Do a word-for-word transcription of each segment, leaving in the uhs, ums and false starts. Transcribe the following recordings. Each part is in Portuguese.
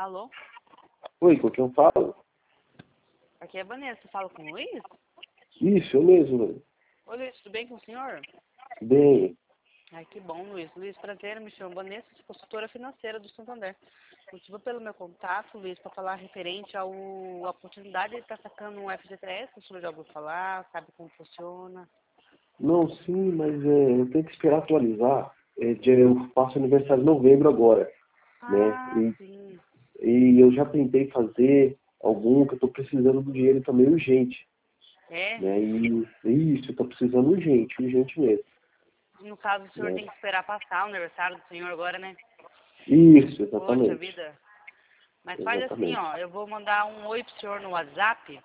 Alô? Oi, com quem eu falo? Aqui é a Vanessa, fala com o Luiz? Isso, eu mesmo. Oi, Luiz, tudo bem com o senhor? Bem, Ai, que bom, Luiz. Luiz, prazer, me chamo Vanessa, sou consultora financeira do Santander. Motivo pelo meu contato, Luiz, para falar referente ao, à oportunidade de estar sacando um F G T S, o senhor já ouviu falar, sabe como funciona? não, sim, mas é, eu tenho que esperar atualizar. É, de- eu faço aniversário em novembro agora, né? Ah, E, sim. e eu já tentei fazer algum que eu estou precisando do dinheiro também urgente, É? né? E isso, eu estou precisando urgente, urgente mesmo, No caso, o senhor né? tem que esperar passar o aniversário do senhor agora, né? Isso, Poxa exatamente, vida. Mas faz assim, exatamente. ó, eu vou mandar um oi pro senhor no WhatsApp.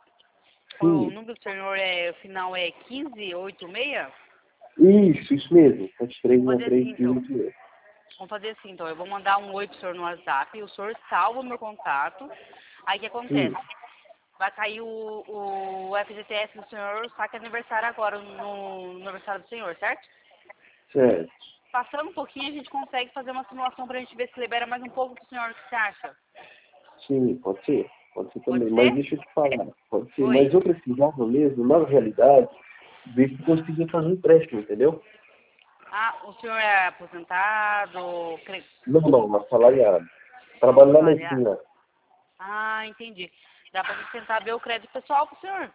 O Sim, número do senhor é, o final é quinze oitenta e seis. isso, isso mesmo, sete três Vamos um fazer assim, três então. isso mesmo. Vamos fazer assim, então. Eu vou mandar um oi pro senhor no WhatsApp. O senhor salva o meu contato. Aí o que acontece? Sim, Vai cair o, o F G T S do senhor, só que é aniversário agora, no, no aniversário do senhor, certo? certo. Passando um pouquinho, a gente consegue fazer uma simulação pra gente ver se libera mais um pouco pro senhor. O que você acha? Sim, pode ser, pode ser Pode também. Mas ser? deixa eu te falar, pode ser. Mas Oi. eu precisava mesmo, na realidade, ver se conseguia fazer um empréstimo, entendeu? Ah, o senhor é aposentado, cre- Não, não, assalariado. Trabalho lá na salariado? esquina. Ah, entendi. Dá pra gente tentar ver o crédito pessoal pro senhor?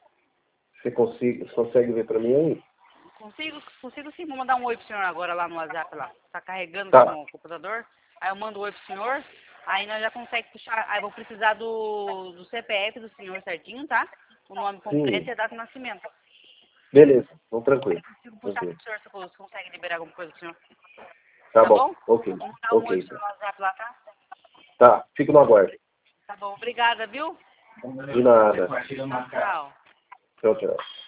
Você consegue, consegue ver pra mim aí? Consigo, consigo sim. Vou mandar um oi pro senhor agora lá no WhatsApp lá. Tá carregando aqui Tá, no computador. Aí eu mando um oi pro senhor. Aí nós já consegue puxar. Aí eu vou precisar do, do C P F do senhor certinho, tá? O nome completo sim. e a data de nascimento. Beleza, então Aí tranquilo. eu consigo puxar Tranquilo. pro senhor se você consegue liberar alguma coisa pro senhor. Tá Tá bom, bom? ok, Vou mandar um oi ok. pro senhor no WhatsApp lá, tá? Tá, fico no aguardo. Tá bom, obrigada, viu? De nada. Tchau, tchau. Tchau, tchau.